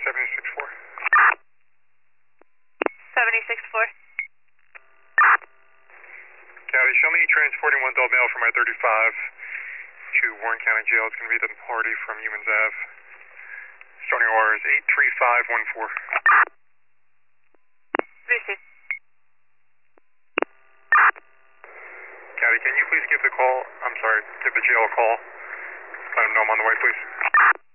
76-4. 76-4. County, show me transporting one adult male from I-35 to Warren County Jail. It's going to be the party from Humans Ave. Starting OR is 83514. Received. County, can you please give the jail a call? Let them know I'm on the way, please.